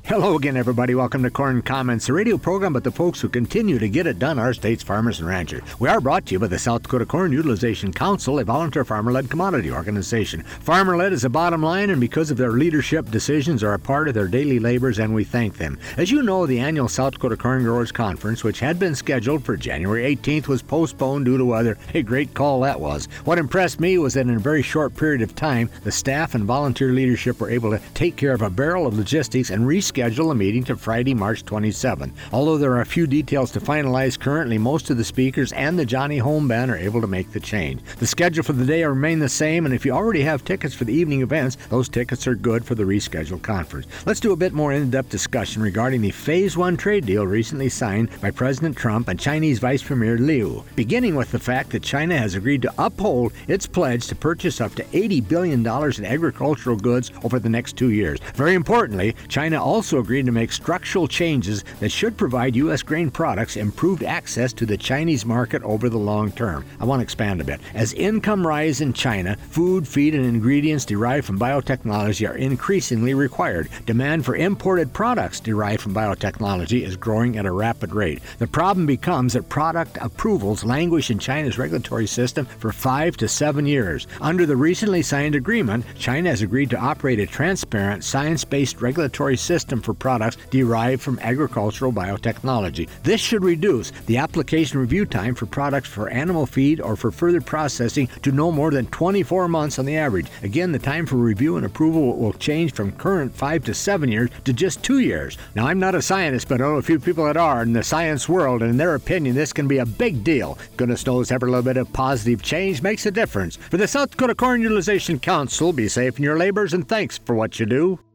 Hello again, everybody. Welcome to Corn Comments, a radio program about the folks who continue to get it done, our state's farmers and ranchers. We are brought to you by the South Dakota Corn Utilization Council, a volunteer farmer-led commodity organization. Farmer-led is the bottom line, and because of their leadership, decisions are a part of their daily labors, and we thank them. As you know, the annual South Dakota Corn Growers Conference, which had been scheduled for January 18th, was postponed due to weather. A great call that was. What impressed me was that in a very short period of time, the staff and volunteer leadership were able to take care of a barrel of logistics and reschedule a meeting to Friday, March 27th. Although there are a few details to finalize currently, most of the speakers and the Johnny Home Band are able to make the change. The schedule for the day will remain the same, and if you already have tickets for the evening events, those tickets are good for the rescheduled conference. Let's do a bit more in-depth discussion regarding the Phase 1 trade deal recently signed by President Trump and Chinese Vice Premier Liu, beginning with the fact that China has agreed to uphold its pledge to purchase up to $80 billion in agricultural goods over the next 2 years. Very importantly, China also agreed to make structural changes that should provide U.S. grain products improved access to the Chinese market over the long term. I want to expand a bit. As income rise in China, food, feed, and ingredients derived from biotechnology are increasingly required. Demand for imported products derived from biotechnology is growing at a rapid rate. The problem becomes that product approvals languish in China's regulatory system for 5 to 7 years. Under the recently signed agreement, China has agreed to operate a transparent, science-based regulatory system for products derived from agricultural biotechnology. This should reduce the application review time for products for animal feed or for further processing to no more than 24 months on the average. Again, the time for review and approval will change from current 5 to 7 years to just 2 years. Now, I'm not a scientist, but I know a few people that are in the science world, and in their opinion, this can be a big deal. Goodness knows every little bit of positive change makes a difference. For the South Dakota Corn Utilization Council, be safe in your labors, and thanks for what you do.